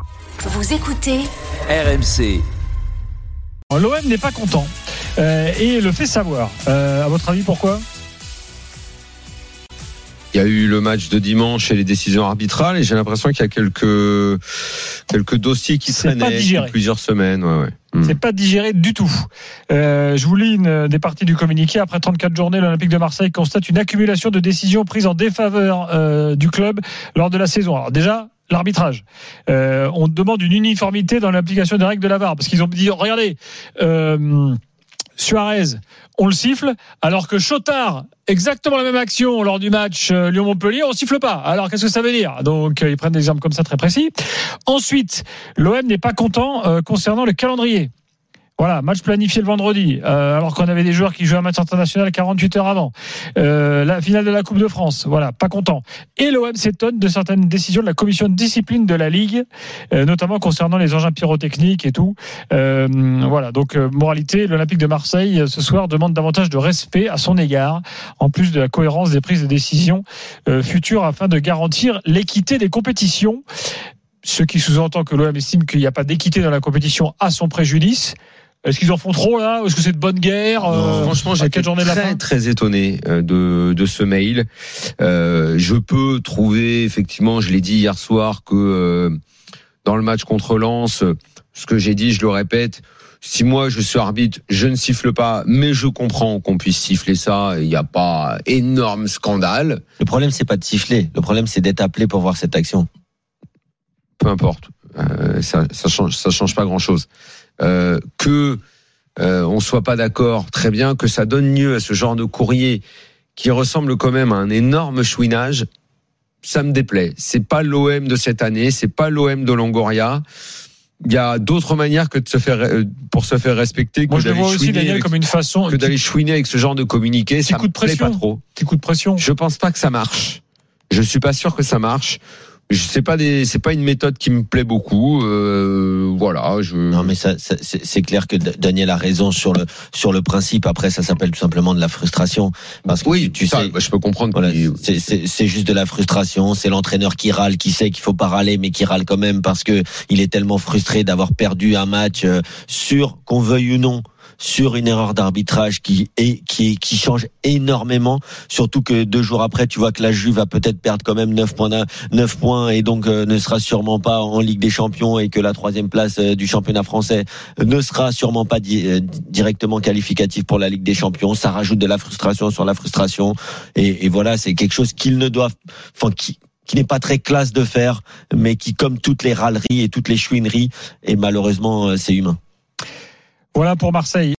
Vous écoutez RMC. L'OM n'est pas content et le fait savoir. À votre avis, pourquoi ? Il y a eu le match de dimanche et les décisions arbitrales et j'ai l'impression qu'il y a quelques dossiers qui traînaient depuis plusieurs semaines. Ouais. C'est pas digéré du tout. Je vous lis des parties du communiqué. Après 34 journées, l'Olympique de Marseille constate une accumulation de décisions prises en défaveur du club lors de la saison. Alors déjà, l'arbitrage. On demande une uniformité dans l'application des règles de la VAR parce qu'ils ont dit, regardez, Suarez, on le siffle, alors que Chotard, exactement la même action lors du match Lyon-Montpellier, on siffle pas. Alors qu'est-ce que ça veut dire ? Donc ils prennent des exemples comme ça très précis. Ensuite, l'OM n'est pas content concernant le calendrier. Voilà, match planifié le vendredi, alors qu'on avait des joueurs qui jouaient un match international 48 heures avant. La finale de la Coupe de France, voilà, pas content. Et l'OM s'étonne de certaines décisions de la commission de discipline de la Ligue, notamment concernant les engins pyrotechniques et tout. Voilà, donc moralité, l'Olympique de Marseille ce soir demande davantage de respect à son égard, en plus de la cohérence des prises de décision futures afin de garantir l'équité des compétitions. Ce qui sous-entend que l'OM estime qu'il n'y a pas d'équité dans la compétition à son préjudice. Est-ce qu'ils en font trop là ? Est-ce que c'est de bonne guerre ? Franchement, j'ai été très étonné de ce mail. Je peux trouver, effectivement, je l'ai dit hier soir, que dans le match contre Lens, ce que j'ai dit, je le répète, si moi je suis arbitre, je ne siffle pas, mais je comprends qu'on puisse siffler ça, il n'y a pas énorme scandale. Le problème, c'est pas de siffler, le problème, c'est d'être appelé pour voir cette action. Peu importe, ça change pas grand-chose. On soit pas d'accord, très bien, que ça donne lieu à ce genre de courrier qui ressemble quand même à un énorme chouinage, ça me déplaît. C'est pas l'OM de cette année, c'est pas l'OM de Longoria. Il y a d'autres manières que de se faire respecter. Moi, je le vois aussi, Daniel, comme une façon que d'aller chouiner avec ce genre de communiqué. Ça me plaît pas trop. Petit coup de pression. Je pense pas que ça marche. Je suis pas sûr que ça marche. C'est pas une méthode qui me plaît beaucoup. Voilà. Non, mais c'est clair que Daniel a raison sur le principe. Après, ça s'appelle tout simplement de la frustration. Parce que oui, tu sais, je peux comprendre. Voilà, c'est juste de la frustration. C'est l'entraîneur qui râle, qui sait qu'il faut pas râler, mais qui râle quand même parce que il est tellement frustré d'avoir perdu un match qu'on veuille ou non, sur une erreur d'arbitrage qui change énormément, surtout que 2 jours après tu vois que la Juve va peut-être perdre quand même 9 points et donc ne sera sûrement pas en Ligue des Champions et que la 3e place du championnat français ne sera sûrement pas directement qualificative pour la Ligue des Champions. Ça rajoute de la frustration sur la frustration et voilà, c'est quelque chose qu'ils ne doivent, qui n'est pas très classe de faire, mais qui, comme toutes les râleries et toutes les chouineries, et malheureusement c'est humain. Voilà pour Marseille.